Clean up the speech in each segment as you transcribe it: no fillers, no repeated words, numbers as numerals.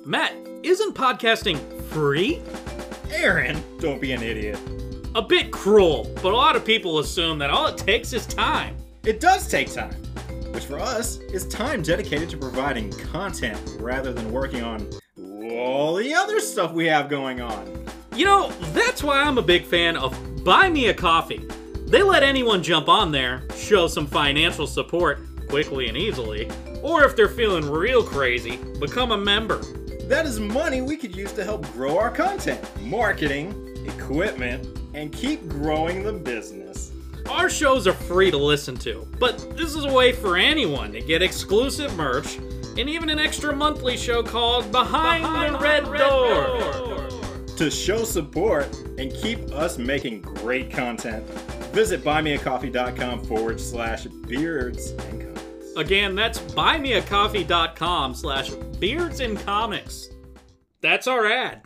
Matt, isn't podcasting free? Aaron, don't be an idiot. A bit cruel, but a lot of people assume that all it takes is time. It does take time, which for us is time dedicated to providing content rather than working on all the other stuff we have going on. You know, that's why I'm a big fan of Buy Me a Coffee. They let anyone jump on there, show some financial support quickly and easily, or if they're feeling real crazy, become a member. That is money we could use to help grow our content, marketing, equipment, and keep growing the business. Our shows are free to listen to, but this is a way for anyone to get exclusive merch and even an extra monthly show called Behind the Red Door. To show support and keep us making great content, visit buymeacoffee.com/beards and comics. Again, that's buymeacoffee.com/beards and comics. That's our ad.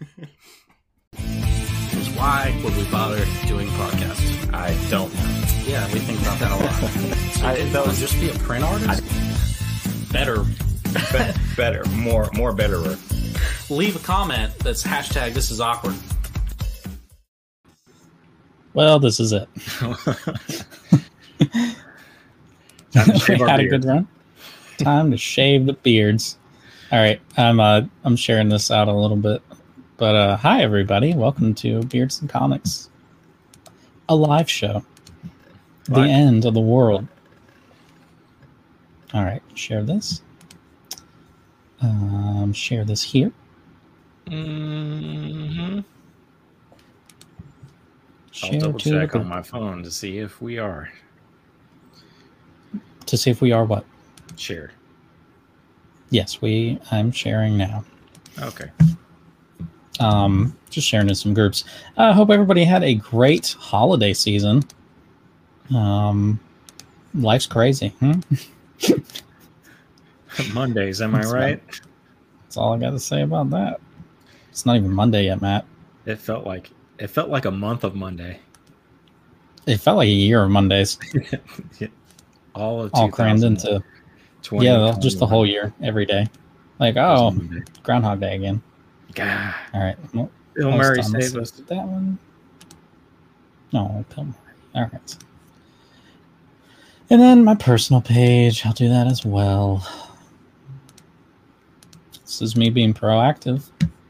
Why would we bother doing podcasts? I don't know. Yeah, we think about that a lot. That would just be a print artist? Better. Better. More betterer. Leave a comment that's hashtag this is awkward. Well, this is it. We had a good run. Time to shave the beards. All right, I'm sharing this out a little bit. But hi, everybody. Welcome to Beards and Comics, a live show. The end of the world. All right, share this. Share this here. Mm-hmm. Share I'll double check on my phone to see if we are. To see if we are what? Share. Yes, I'm sharing now. Okay. Just sharing in some groups. I hope everybody had a great holiday season. Life's crazy. Mondays, am I right? That's all I got to say about that. It's not even Monday yet, Matt. It felt like a month of Monday. It felt like a year of Mondays. all crammed into. Yeah, just the whole year, every day. Like, oh, Groundhog Day again. God. All right. Well, Bill Murray saved us. That one. No, Bill Murray. All right. And then my personal page. I'll do that as well. This is me being proactive.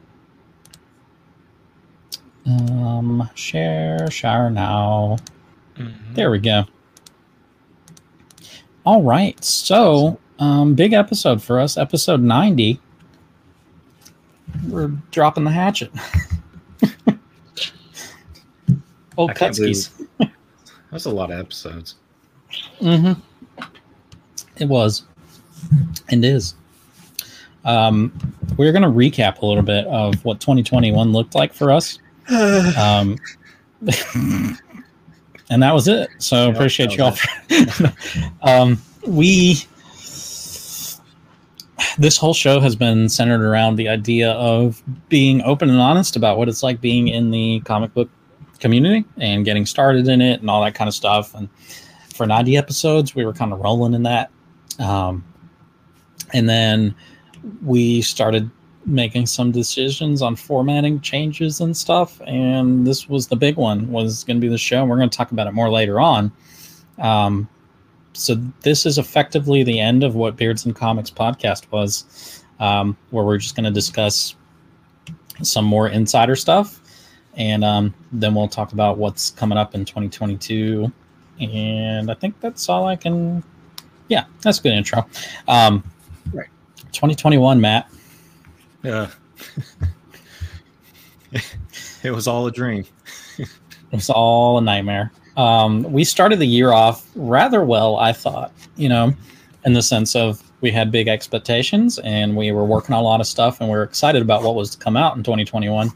Share now. Mm-hmm. There we go. All right. So, big episode for us. Episode 90. We're dropping the hatchet. Old Kutskis. That's a lot of episodes. Mm-hmm. It was. And is. We're going to recap a little bit of what 2021 looked like for us. And that was it. So appreciate you all. This whole show has been centered around the idea of being open and honest about what it's like being in the comic book community and getting started in it and all that kind of stuff. And for 90 episodes, we were kind of rolling in that. And then we started making some decisions on formatting changes and stuff. And this was the big one, was going to be the show. And we're going to talk about it more later on. So this is effectively the end of what Beards and Comics podcast was, where we're just going to discuss some more insider stuff. And then we'll talk about what's coming up in 2022. And I think that's all I can... Yeah, that's a good intro. Right. 2021, Matt. Yeah. It was all a dream. It was all a nightmare. We started the year off rather well, I thought, in the sense of we had big expectations and we were working on a lot of stuff and we were excited about what was to come out in 2021.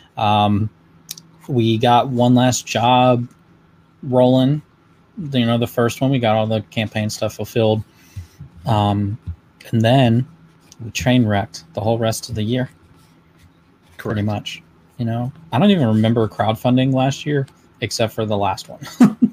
We got One Last Job rolling. The first one, we got all the campaign stuff fulfilled. And then we train wrecked the whole rest of the year. Correct. Pretty much. I don't even remember crowdfunding last year, except for the last one.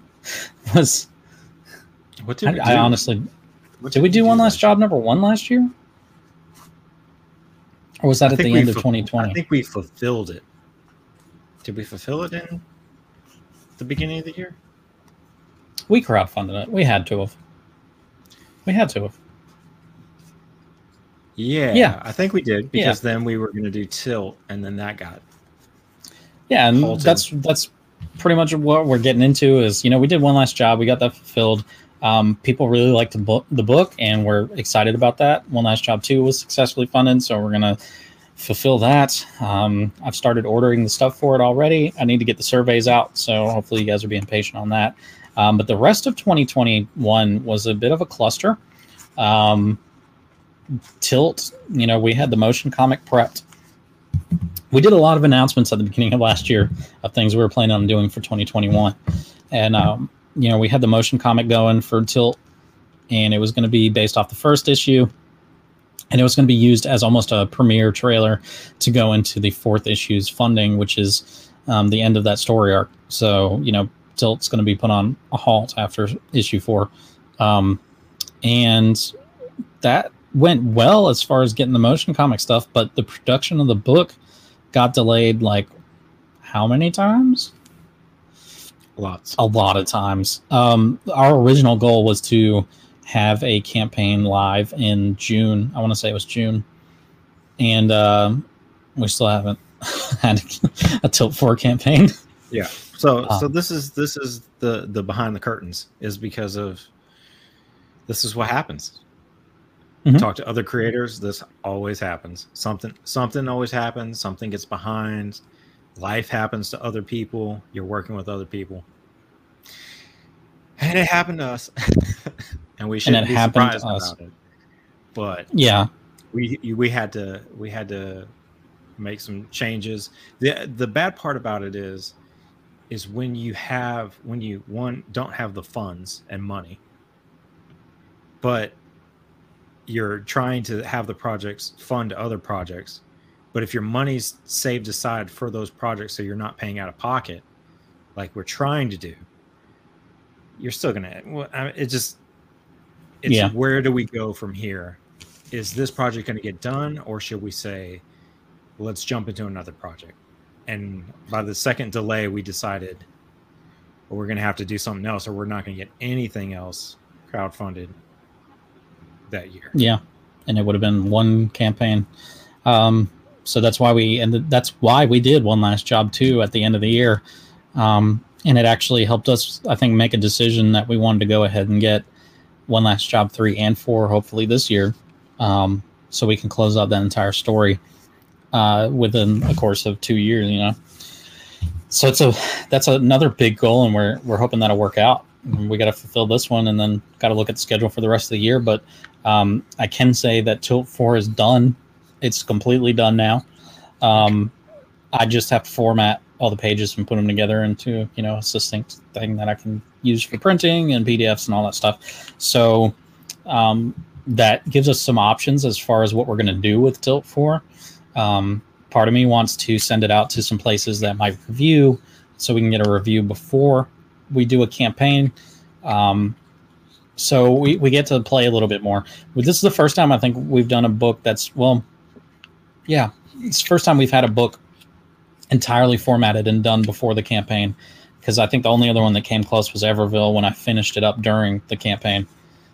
What did we do? I honestly... Did we do One Last Job number 1 last year? Or was that I at think the we end of fu- 2020? I think we fulfilled it. Did we fulfill it in the beginning of the year? We crowdfunded it. We had to have. We had to have. Yeah, I think we did because Yeah. then we were going to do Tilt, and then that got Yeah, and halted. that's pretty much what we're getting into. Is we did one last job, we got that fulfilled. People really liked the book, and we're excited about that. One Last Job 2 was successfully funded, so we're gonna fulfill that. I've started ordering the stuff for it already. I need to get the surveys out, so hopefully you guys are being patient on that. But the rest of 2021 was a bit of a cluster. Tilt, we had the motion comic prepped. We did a lot of announcements at the beginning of last year of things we were planning on doing for 2021. And, we had the motion comic going for Tilt, and it was going to be based off the first issue. And it was going to be used as almost a premiere trailer to go into the fourth issue's funding, which is the end of that story arc. So, Tilt's going to be put on a halt after issue 4. And that went well as far as getting the motion comic stuff, but the production of the book got delayed like how many times? lots. A lot of times. Our original goal was to have a campaign live in June. I want to say it was June. And we still haven't had a Tilt 4 campaign. Yeah. So this is the behind the curtains, is because of this is what happens. Mhm. Talk to other creators. This always happens. Something always happens. Something gets behind. Life happens to other people. You're working with other people, and it happened to us. And we shouldn't be surprised about it. But Yeah. we had to make some changes. The bad part about it is when you don't have the funds and money, but you're trying to have the projects fund other projects. But if your money's saved aside for those projects, so you're not paying out of pocket, like we're trying to do, you're still gonna. Yeah. Where do we go from here? Is this project going to get done, or should we say, let's jump into another project? And by the second delay, we decided, well, we're going to have to do something else, or we're not going to get anything else crowdfunded that year. Yeah. And it would have been one campaign. So that's why we did One Last Job 2 at the end of the year. And it actually helped us, I think, make a decision that we wanted to go ahead and get One Last Job 3 and 4 hopefully this year, so we can close out that entire story within a course of 2 years. So that's another big goal, and we're hoping that'll work out. We got to fulfill this one, and then got to look at the schedule for the rest of the year. But I can say that Tilt 4 is done. It's completely done now. I just have to format all the pages and put them together into a succinct thing that I can use for printing and PDFs and all that stuff. So that gives us some options as far as what we're going to do with Tilt 4. Part of me wants to send it out to some places that might review, so we can get a review before we do a campaign. So we get to play a little bit more. This is the first time I think we've done a book it's the first time we've had a book entirely formatted and done before the campaign, because I think the only other one that came close was Everville when I finished it up during the campaign.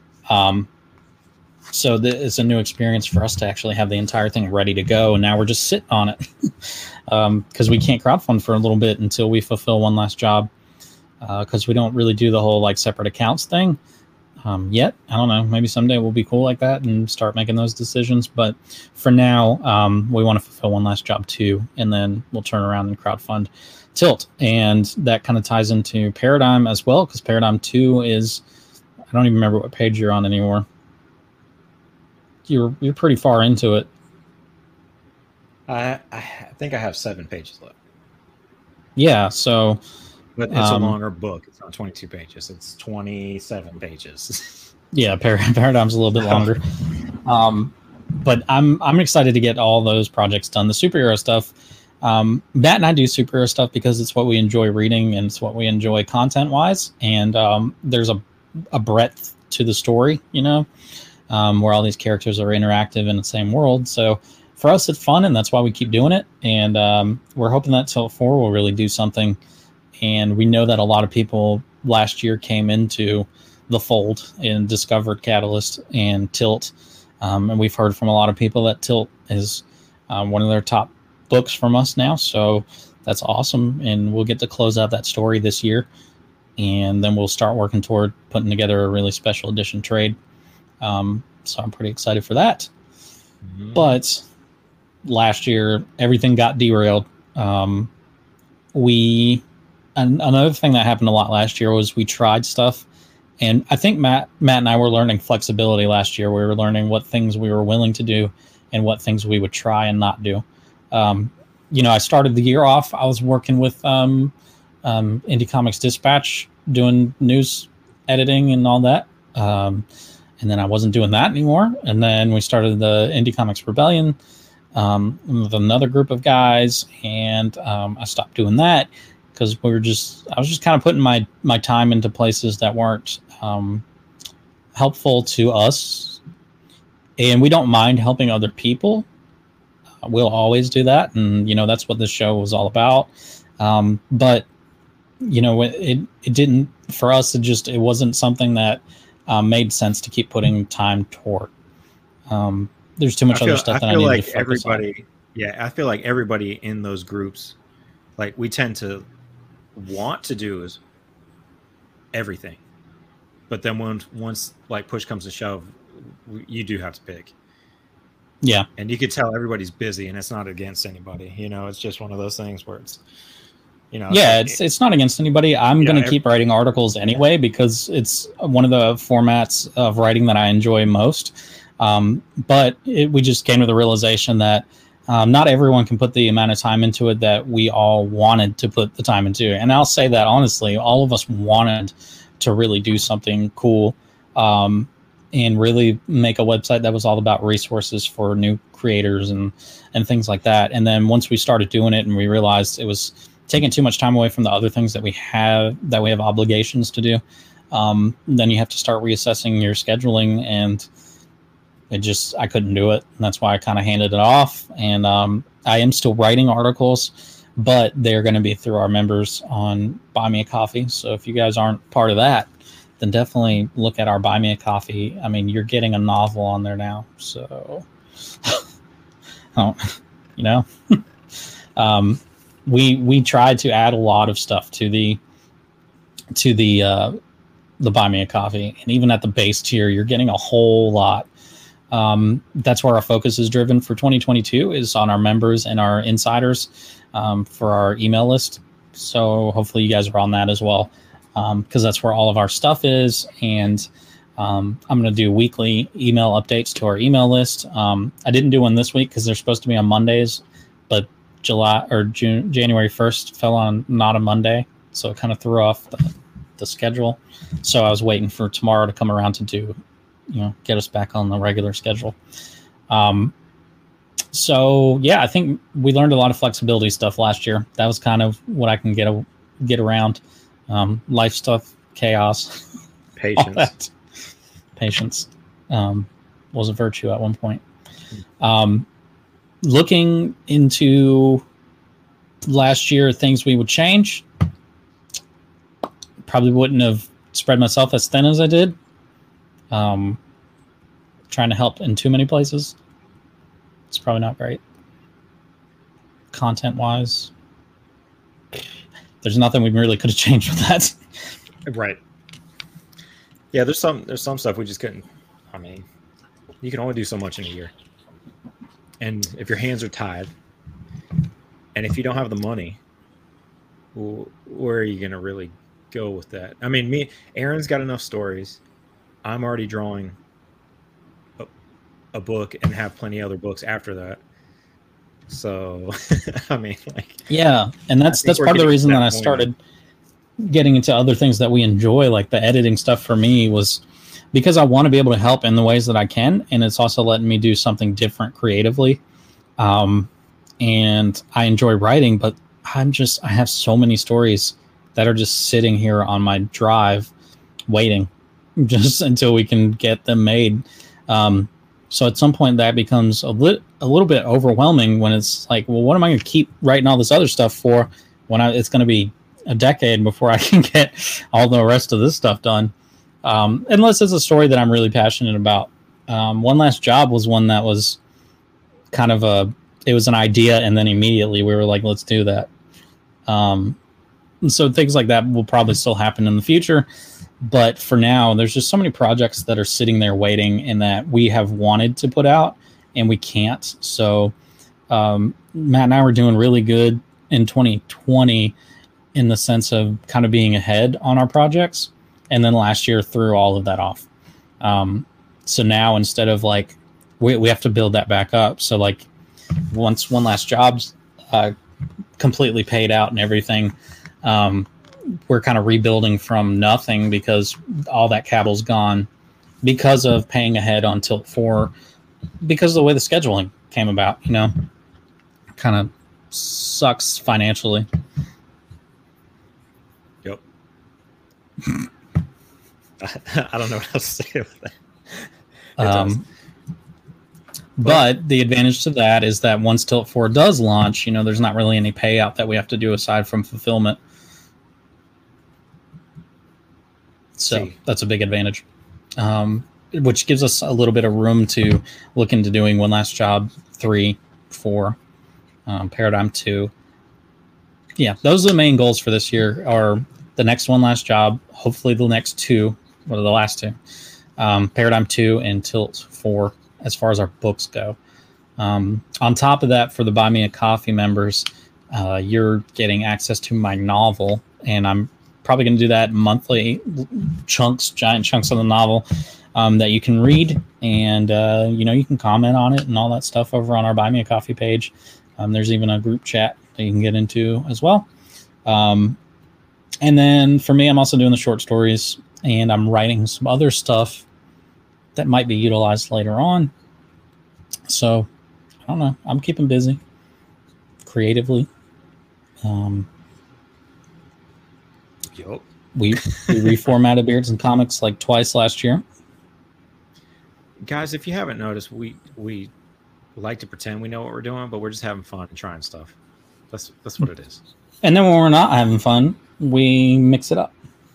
So it's a new experience for us to actually have the entire thing ready to go, and now we're just sitting on it because we can't crowdfund for a little bit until we fulfill One Last Job, because we don't really do the whole separate accounts thing yet. I don't know, maybe someday we'll be cool like that and start making those decisions, but for now we want to fulfill One Last Job 2, and then we'll turn around and crowdfund Tilt. And that kind of ties into Paradigm as well, because Paradigm 2 is, I don't even remember what page you're on anymore. You're pretty far into it. I think I have 7 pages left. Yeah, so but it's a longer book. It's not 22 pages. It's 27 pages. Yeah, Paradigm's a little bit longer. But I'm excited to get all those projects done. The superhero stuff, Matt and I do superhero stuff because it's what we enjoy reading and it's what we enjoy content-wise. And there's a breadth to the story, where all these characters are interactive in the same world. So for us, it's fun, and that's why we keep doing it. And we're hoping that Tilt 4 will really do something. And we know that a lot of people last year came into the fold and discovered Catalyst and Tilt. And we've heard from a lot of people that Tilt is one of their top books from us now. So that's awesome. And we'll get to close out that story this year. And then we'll start working toward putting together a really special edition trade. So I'm pretty excited for that. Mm-hmm. But last year, everything got derailed. Another thing that happened a lot last year was we tried stuff. And I think Matt and I were learning flexibility last year. We were learning what things we were willing to do and what things we would try and not do. I started the year off. I was working with Indie Comics Dispatch, doing news editing and all that. And then I wasn't doing that anymore. And then we started the Indie Comics Rebellion with another group of guys. And I stopped doing that because I was just kind of putting my time into places that weren't helpful to us. And we don't mind helping other people. We'll always do that. And, that's what this show was all about. But, it didn't, for us, it wasn't something that made sense to keep putting time toward. There's too much other stuff that I need to focus on. I feel like everybody in those groups, like we tend to want to do is everything, but then once like push comes to shove, you do have to pick. Yeah, and you could tell everybody's busy, and it's not against anybody. It's just one of those things where it's. It's not against anybody. I'm going to keep writing articles anyway because it's one of the formats of writing that I enjoy most. But we just came to the realization that not everyone can put the amount of time into it that we all wanted to put the time into. And I'll say that honestly, all of us wanted to really do something cool and really make a website that was all about resources for new creators and things like that. And then once we started doing it and we realized it was taking too much time away from the other things that we have obligations to do, then you have to start reassessing your scheduling, and I couldn't do it. And that's why I kind of handed it off. And I am still writing articles, but they're going to be through our members on Buy Me a Coffee. So if you guys aren't part of that, then definitely look at our Buy Me a Coffee. I mean, you're getting a novel on there now. So, we tried to add a lot of stuff to the Buy Me a Coffee, and even at the base tier, you're getting a whole lot. That's where our focus is driven for 2022 is on our members and our insiders for our email list. So hopefully you guys are on that as well, because that's where all of our stuff is. And I'm going to do weekly email updates to our email list. I didn't do one this week because they're supposed to be on Mondays, but January 1st fell on not a Monday, so it kind of threw off the schedule. So I was waiting for tomorrow to come around to do, get us back on the regular schedule. So yeah, I think we learned a lot of flexibility stuff last year. That was kind of what I can get around. Life stuff, chaos, patience. Patience was a virtue at one point. Looking into last year, things we would change. Probably wouldn't have spread myself as thin as I did. Trying to help in too many places. It's probably not great. Content-wise, there's nothing we really could have changed with that. Right. Yeah, there's some stuff we just couldn't. I mean, you can only do so much in a year. And if your hands are tied, and if you don't have the money, where are you going to really go with that? I mean, Aaron's got enough stories. I'm already drawing a book and have plenty of other books after that. So, I mean, yeah, and that's part of the reason that I started getting into other things that we enjoy, like the editing stuff. For me was because I want to be able to help in the ways that I can, and it's also letting me do something different creatively. And I enjoy writing, but I have so many stories that are just sitting here on my drive waiting just until we can get them made. So at some point that becomes a little bit overwhelming when it's like, well, what am I going to keep writing all this other stuff for when it's going to be a decade before I can get all the rest of this stuff done? Unless it's a story that I'm really passionate about. One Last Job was one that was kind of it was an idea, and then immediately we were like, let's do that. So things like that will probably still happen in the future. But for now, there's just so many projects that are sitting there waiting and that we have wanted to put out and we can't. So Matt and I were doing really good in 2020 in the sense of kind of being ahead on our projects. And then last year threw all of that off. So now instead of like, we have to build that back up. So like once One Last Job's completely paid out and everything, we're kind of rebuilding from nothing because all that capital's gone because of paying ahead on Tilt 4, because of the way the scheduling came about, you know, kind of sucks financially. Yep. I don't know what else to say with that. But the advantage to that is that once Tilt 4 does launch, you know, there's not really any payout that we have to do aside from fulfillment. So that's a big advantage, which gives us a little bit of room to look into doing One Last Job 3, 4, Paradigm 2. Yeah, those are the main goals for this year, are the next One Last Job, hopefully the next two, or the last two, Paradigm 2 and Tilt 4 as far as our books go. On top of that, for the Buy Me a Coffee members, you're getting access to my novel, and I'm probably going to do that monthly giant chunks of the novel that you can read, and you know, you can comment on it and all that stuff over on our Buy Me a Coffee page. There's even a group chat that you can get into as well. And then for me, I'm also doing the short stories, and I'm writing some other stuff that might be utilized later on. So I don't know, I'm keeping busy creatively. Yep. We reformatted Beards and Comics like twice last year. Guys, if you haven't noticed, we like to pretend we know what we're doing, but we're just having fun and trying stuff. That's what it is. And then when we're not having fun, we mix it up.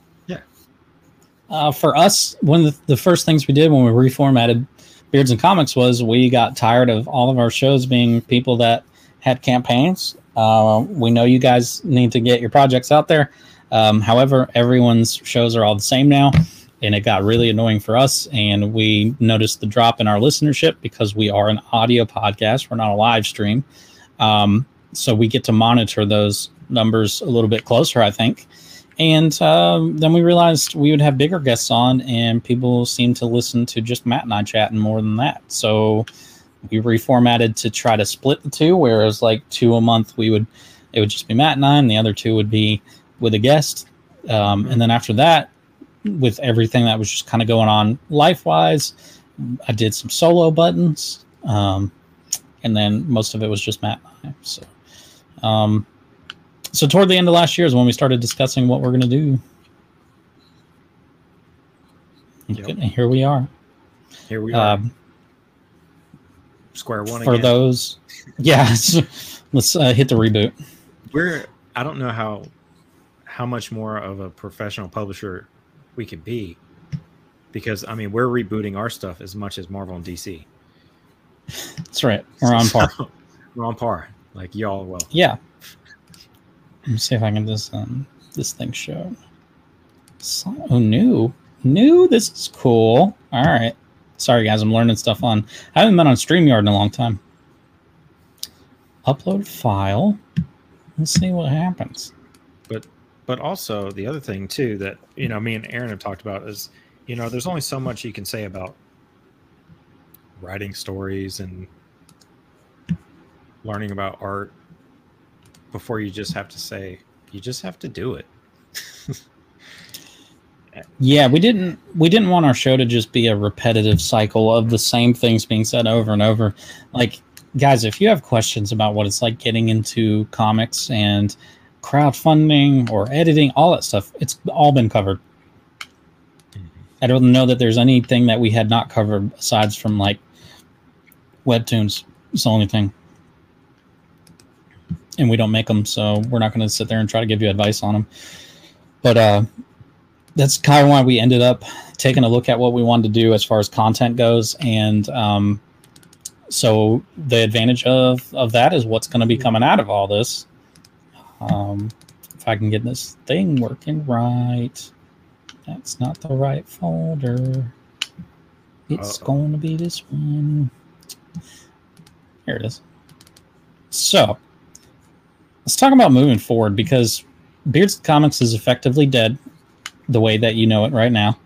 Yeah. For us, one of the first things we did when we reformatted Beards and Comics was we got tired of all of our shows being people that had campaigns. We know you guys need to get your projects out there. However, everyone's shows are all the same now, and it got really annoying for us, and we noticed the drop in our listenership because we are an audio podcast. We're not a live stream. So we get to monitor those numbers a little bit closer, I think. And then we realized we would have bigger guests on, and people seem to listen to just Matt and I chatting more than that. So we reformatted to try to split the two, whereas like 2 a month, it would just be Matt and I, and the other 2 would be with a guest. And then after that, with everything that was just kind of going on life-wise, I did some solo buttons. And then most of it was just Matt and I. So toward the end of last year is when we started discussing what we're going to do. Yep. And here we are. Here we are. Square one for again. Those. Yeah. Let's hit the reboot. I don't know how much more of a professional publisher we could be, because I mean, we're rebooting our stuff as much as Marvel and DC. That's right. We're on par. We're on par. Like y'all will. Yeah. Let me see if I can just this thing show. Oh, new. This is cool. All right. Sorry guys, I'm learning stuff I haven't been on StreamYard in a long time. Upload file. Let's see what happens. But also the other thing too that, you know, me and Aaron have talked about is, you know, there's only so much you can say about writing stories and learning about art before you just have to say, you just have to do it. Yeah, we didn't want our show to just be a repetitive cycle of the same things being said over and over. Like, guys, if you have questions about what it's like getting into comics and crowdfunding or editing, all that stuff, it's all been covered. I don't know that there's anything that we had not covered aside from like Webtoons. It's the only thing. And we don't make them, so we're not going to sit there and try to give you advice on them. But that's kind of why we ended up taking a look at what we wanted to do as far as content goes. And so the advantage of that is what's going to be coming out of all this. If I can get this thing working right. That's not the right folder. It's going to be this one. Here it is. So, let's talk about moving forward, because Beards Comics is effectively dead the way that you know it right now.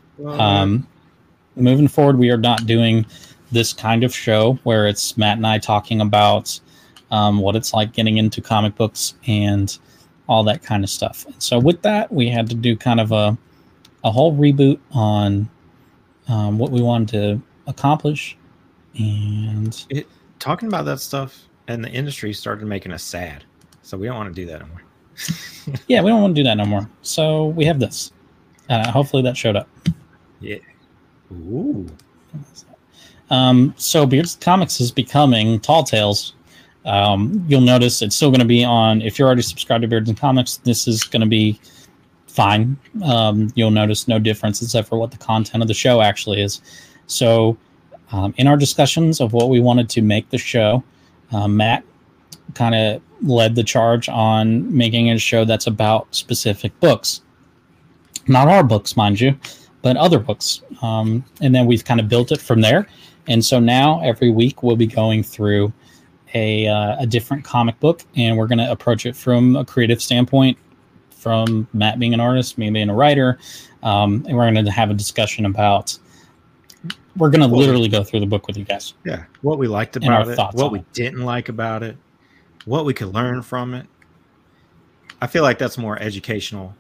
Moving forward, we are not doing this kind of show where it's Matt and I talking about what it's like getting into comic books and all that kind of stuff. And so with that, we had to do kind of a whole reboot on what we wanted to accomplish. And talking about that stuff and the industry started making us sad. So we don't want to do that anymore. Yeah, we don't want to do that no more. So we have this. Hopefully that showed up. Yeah. Ooh. So Beards Comics is becoming Tall Tales. You'll notice it's still going to be on. If you're already subscribed to Beards and Comics, this is going to be fine. You'll notice no difference except for what the content of the show actually is. So in our discussions of what we wanted to make the show, Matt kind of led the charge on making a show that's about specific books. Not our books, mind you, but other books. And then we've kind of built it from there. And so now every week we'll be going through a different comic book, and we're going to approach it from a creative standpoint, from Matt being an artist, me being a writer. And we're going to have a discussion about, we're going to literally go through the book with you guys. Yeah. What we liked about it, what we didn't like about it, what we could learn from it. I feel like that's more educational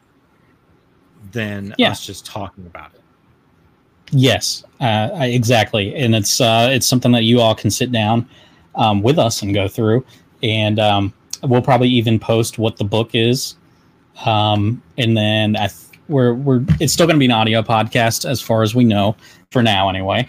than us just talking about it. Yes, exactly. And it's something that you all can sit down with us and go through. And we'll probably even post what the book is. And then it's still going to be an audio podcast as far as we know, for now anyway.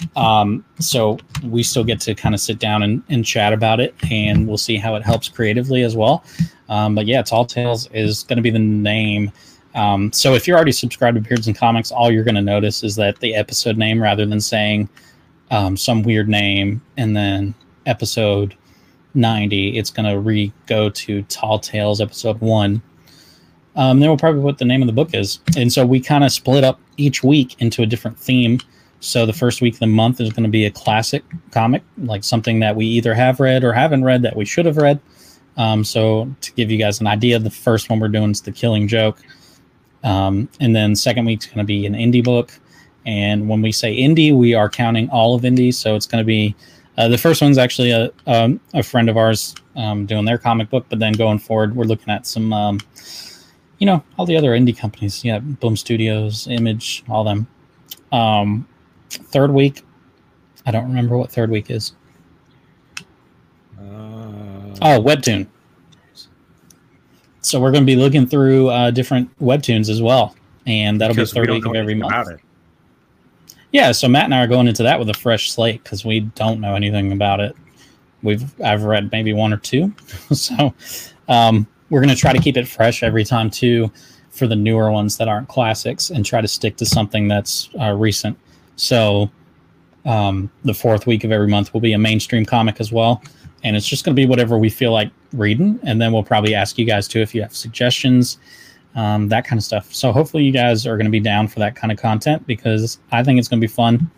So we still get to kind of sit down and chat about it, and we'll see how it helps creatively as well. But yeah, Tall Tales is going to be the name. So if you're already subscribed to Beards and Comics, all you're going to notice is that the episode name, rather than saying some weird name and then episode 90, it's going to go to Tall Tales episode 1. Then we'll probably what the name of the book is. And so we kind of split up each week into a different theme. So the first week of the month is going to be a classic comic, like something that we either have read or haven't read that we should have read. So to give you guys an idea, the first one we're doing is The Killing Joke. And then second week's going to be an indie book. And when we say indie, we are counting all of indie. So it's going to be, the first one's actually a friend of ours doing their comic book. But then going forward, we're looking at some, all the other indie companies. Yeah, Boom Studios, Image, all them. Third week, I don't remember what third week is. Webtoon. So we're going to be looking through different webtoons as well, and that'll be the third week of every month. Yeah, so Matt and I are going into that with a fresh slate because we don't know anything about it. I've read maybe one or two, so we're going to try to keep it fresh every time too, for the newer ones that aren't classics, and try to stick to something that's recent. So the fourth week of every month will be a mainstream comic as well. And it's just going to be whatever we feel like reading. And then we'll probably ask you guys too if you have suggestions, that kind of stuff. So hopefully you guys are going to be down for that kind of content, because I think it's going to be fun.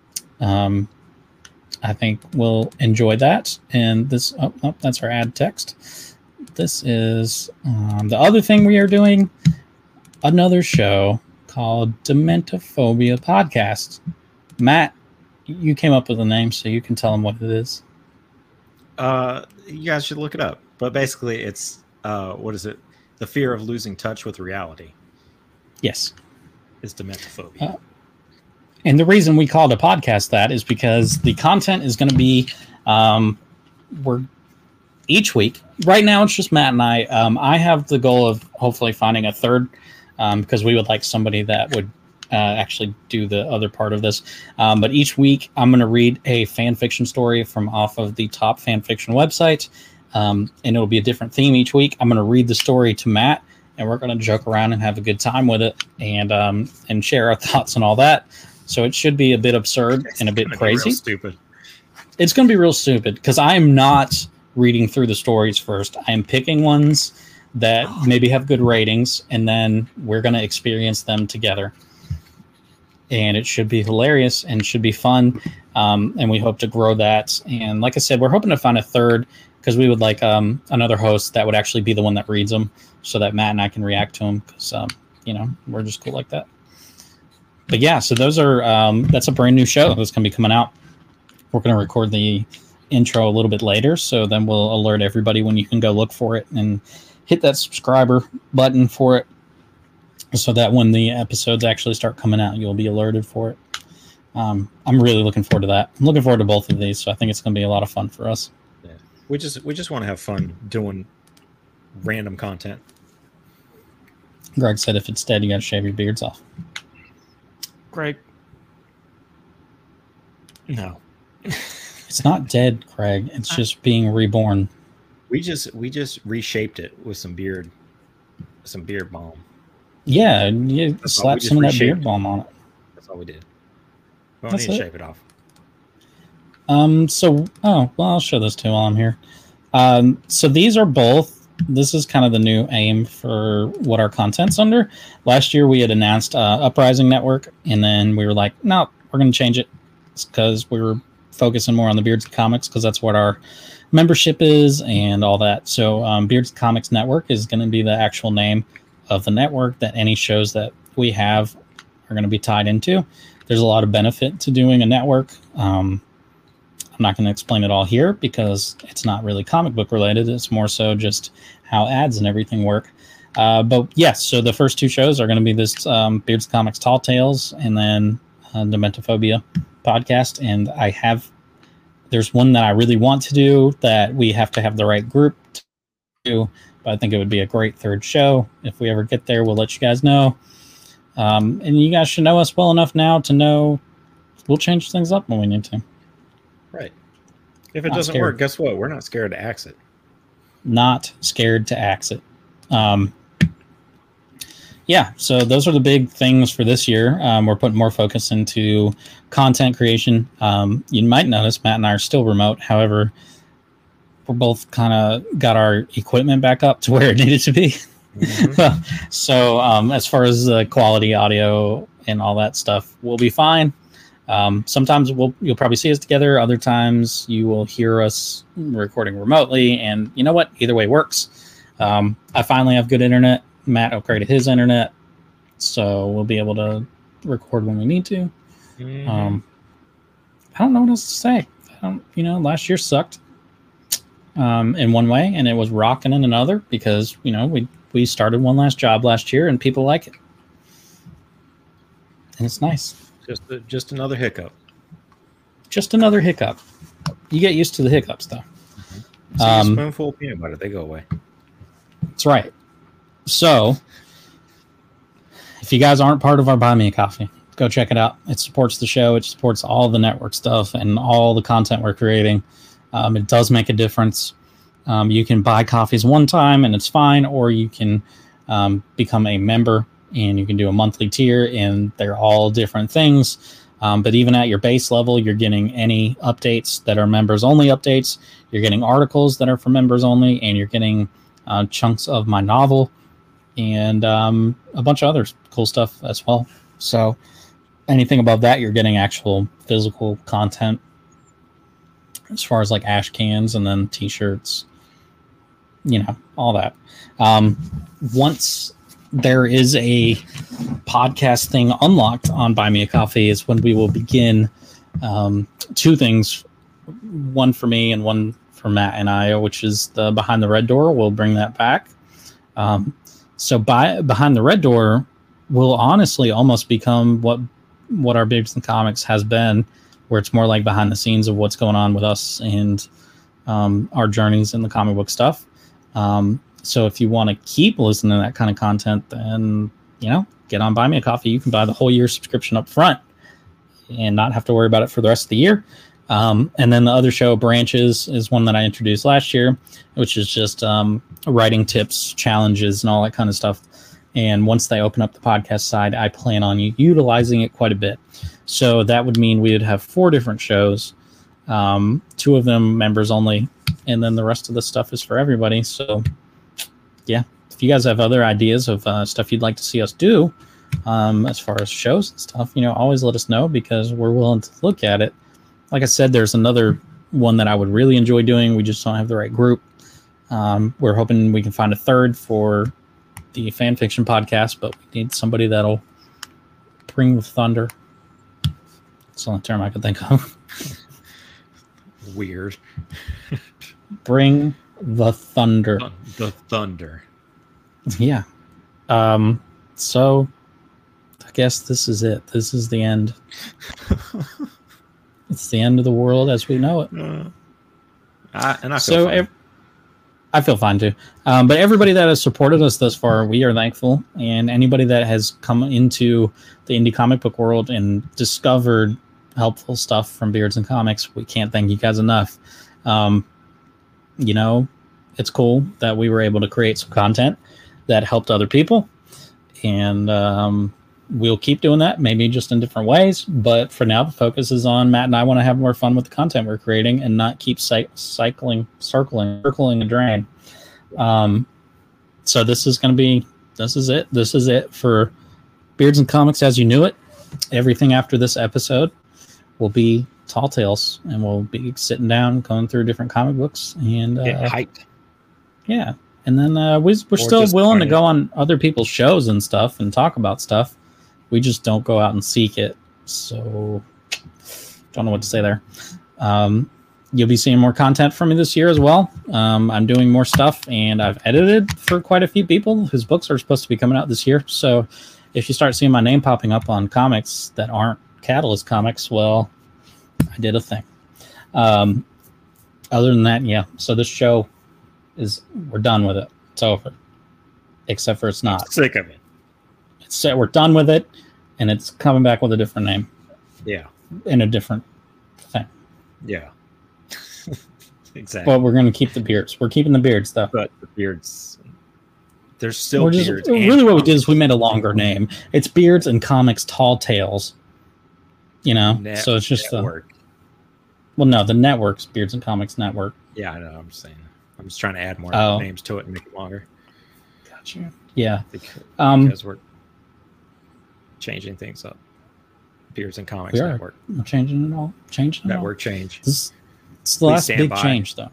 I think we'll enjoy that. And this, that's our ad text. This is the other thing we are doing, another show called Dementophobia Podcast. Matt, you came up with a name, so you can tell them what it is. You guys should look it up. But basically, it's what is it? The fear of losing touch with reality. Yes, is dementophobia. And the reason we called a podcast that is because the content is going to be we're each week. Right now, it's just Matt and I. I have the goal of hopefully finding a third, because we would like somebody that would actually do the other part of this. But each week, I'm going to read a fan fiction story from off of the top fan fiction website, and it'll be a different theme each week. I'm going to read the story to Matt, and we're going to joke around and have a good time with it, and share our thoughts and all that. So it should be a bit absurd and a bit crazy. Stupid. It's going to be real stupid because I am not reading through the stories first. I am picking ones that maybe have good ratings, and then we're going to experience them together. And it should be hilarious and should be fun. And we hope to grow that. And like I said, we're hoping to find a third because we would like another host that would actually be the one that reads them so that Matt and I can react to them because, we're just cool like that. But yeah, so those are that's a brand new show that's going to be coming out. We're going to record the intro a little bit later, so then we'll alert everybody when you can go look for it and hit that subscriber button for it, so that when the episodes actually start coming out, you'll be alerted for it. I'm really looking forward to that. I'm looking forward to both of these, so I think it's going to be a lot of fun for us. Yeah. We just want to have fun doing random content. Greg said if it's dead, you got to shave your beards off. Greg. No. It's not dead, Craig. It's just being reborn. We just reshaped it with some beard balm. Yeah, you slap some of that beard balm on it. That's all we did. We don't need to shape it off. I'll show this too while I'm here. So these are both. This is kind of the new aim for what our content's under. Last year we had announced Uprising Network, and then we were like, no, we're going to change it because we were focusing more on the Beards and Comics because that's what our membership is and all that. So Beards and Comics Network is going to be the actual name of the network that any shows that we have are going to be tied into. There's a lot of benefit to doing a network. I'm not going to explain it all here because it's not really comic book related. It's more so just how ads and everything work. But yes, so the first two shows are going to be this Beards Comics Tall Tales and then Dementophobia podcast. And there's one that I really want to do that we have to have the right group to do. But I think it would be a great third show. If we ever get there, we'll let you guys know. And you guys should know us well enough now to know we'll change things up when we need to. Right. If it doesn't work, guess what? We're not scared to axe it. Not scared to axe it. Yeah, so those are the big things for this year. We're putting more focus into content creation. You might notice Matt and I are still remote. However, we're both kind of got our equipment back up to where it needed to be. Mm-hmm. So as far as the quality audio and all that stuff, we'll be fine. Sometimes you'll probably see us together. Other times you will hear us recording remotely. And you know what? Either way works. I finally have good internet. Matt upgraded his internet, so we'll be able to record when we need to. Mm-hmm. I don't know what else to say. Last year sucked in one way, and it was rocking in another because we started one last job last year, and people like it, and it's nice. Just another hiccup. Just another hiccup. You get used to the hiccups, though. Mm-hmm. So a spoonful of peanut butter, they go away. That's right. So, if you guys aren't part of our Buy Me a Coffee, go check it out. It supports the show. It supports all the network stuff and all the content we're creating. It does make a difference. You can buy coffees one time and it's fine, or you can become a member and you can do a monthly tier, and they're all different things. But even at your base level, you're getting any updates that are members only updates. You're getting articles that are for members only, and you're getting chunks of my novel and a bunch of other cool stuff as well. So anything above that, you're getting actual physical content as far as like ash cans and then t-shirts, all that. Once there is a podcast thing unlocked on Buy Me a Coffee is when we will begin two things, one for me and one for Matt and I, which is the Behind the Red Door. We'll bring that back. So Behind the Red Door will honestly almost become what our Beards and Comics has been, where it's more like behind the scenes of what's going on with us and our journeys in the comic book stuff. So if you want to keep listening to that kind of content, then get on Buy Me a Coffee. You can buy the whole year subscription up front and not have to worry about it for the rest of the year. And then the other show, Branches, is one that I introduced last year, which is just writing tips, challenges, and all that kind of stuff. And once they open up the podcast side, I plan on utilizing it quite a bit. So that would mean we would have 4 different shows, 2 of them members only, and then the rest of the stuff is for everybody. So, yeah, if you guys have other ideas of stuff you'd like to see us do, as far as shows and stuff, always let us know, because we're willing to look at it. Like I said, there's another one that I would really enjoy doing. We just don't have the right group. We're hoping we can find a third for the fan fiction podcast, but we need somebody that'll bring the thunder. That's the only term I could think of. Weird. Bring the thunder. The thunder. Yeah. So I guess this is it. This is the end. It's the end of the world as we know it. I feel fine. I feel fine too. But everybody that has supported us thus far, we are thankful. And anybody that has come into the indie comic book world and discovered helpful stuff from Beards and Comics, we can't thank you guys enough. It's cool that we were able to create some content that helped other people. And we'll keep doing that, maybe just in different ways. But for now, the focus is on Matt and I want to have more fun with the content we're creating and not keep circling a drain. So this is it. This is it for Beards and Comics as you knew it. Everything after this episode will be Tall Tales, and we'll be sitting down, going through different comic books and get hyped. Yeah. And then we're still willing to go on other people's shows and stuff and talk about stuff. We just don't go out and seek it. So don't know what to say there. You'll be seeing more content from me this year as well. I'm doing more stuff, and I've edited for quite a few people whose books are supposed to be coming out this year. So if you start seeing my name popping up on comics that aren't Catalyst Comics, well, I did a thing. Other than that, yeah. So this show we're done with it. It's over. Except for it's not. Sick of it. We're done with it, and it's coming back with a different name. Yeah. In a different thing. Yeah. Exactly. But we're going to keep the beards. We're keeping the beards, though. But the beards, there's still beards. Really what we did is we made a longer name. It's Beards and Comics Tall Tales. So it's just network. Well, no, the network's Beards and Comics Network. Yeah, I know. I'm just saying. I'm just trying to add more names to it and make it longer. Gotcha. Yeah. Because we're changing things up. Beards and Comics Network. We're changing it all. Network change. It's the last big change, though.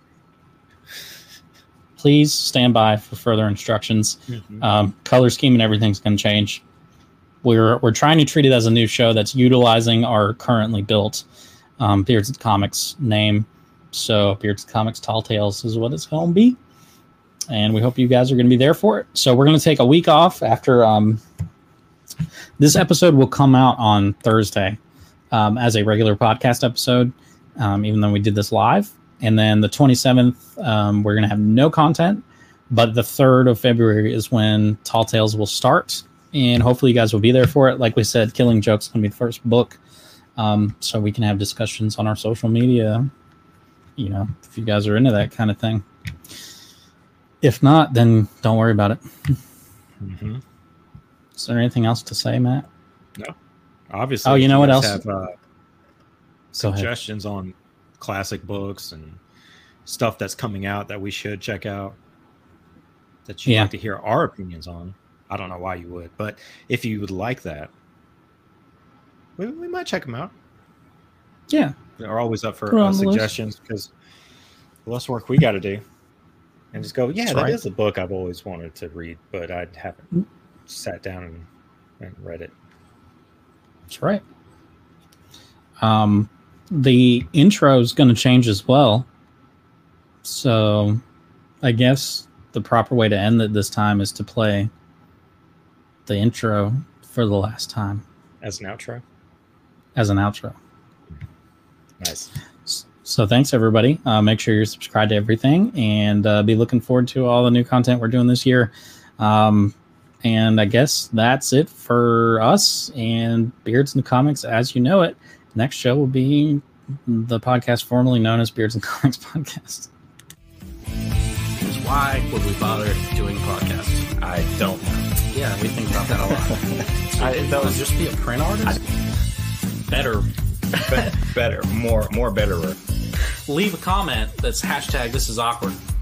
Please stand by for further instructions. Mm-hmm. Color scheme and everything's going to change. We're trying to treat it as a new show that's utilizing our currently built Beards and Comics name. So Beards and Comics Tall Tales is what it's going to be. And we hope you guys are going to be there for it. So we're going to take a week off after this episode will come out on Thursday as a regular podcast episode, even though we did this live. And then the 27th, we're going to have no content. But the 3rd of February is when Tall Tales will start. And hopefully you guys will be there for it. Like we said, Killing Joke's going to be the first book. So we can have discussions on our social media, if you guys are into that kind of thing. If not, then don't worry about it. Mm-hmm. Is there anything else to say, Matt? No. Obviously. Oh, you know what else? Have suggestions on classic books and stuff that's coming out that we should check out that you'd like to hear our opinions on. I don't know why you would, but if you would like that, we might check them out. Yeah. They're always up for suggestions because the less work we got to do. And just go, that is a book I've always wanted to read, but I haven't sat down and read it. That's right. The intro is going to change as well. So I guess the proper way to end it this time is to play the intro for the last time. As an outro? As an outro. Nice. So thanks, everybody. Make sure you're subscribed to everything and be looking forward to all the new content we're doing this year. And And I guess that's it for us and Beards and Comics as you know it. Next show will be the podcast formerly known as Beards and Comics Podcast. Because why would we bother doing podcasts? I don't know. Yeah, we think about that a lot. That would just be a print artist? Better. Better, more betterer. Leave a comment that's hashtag this is awkward.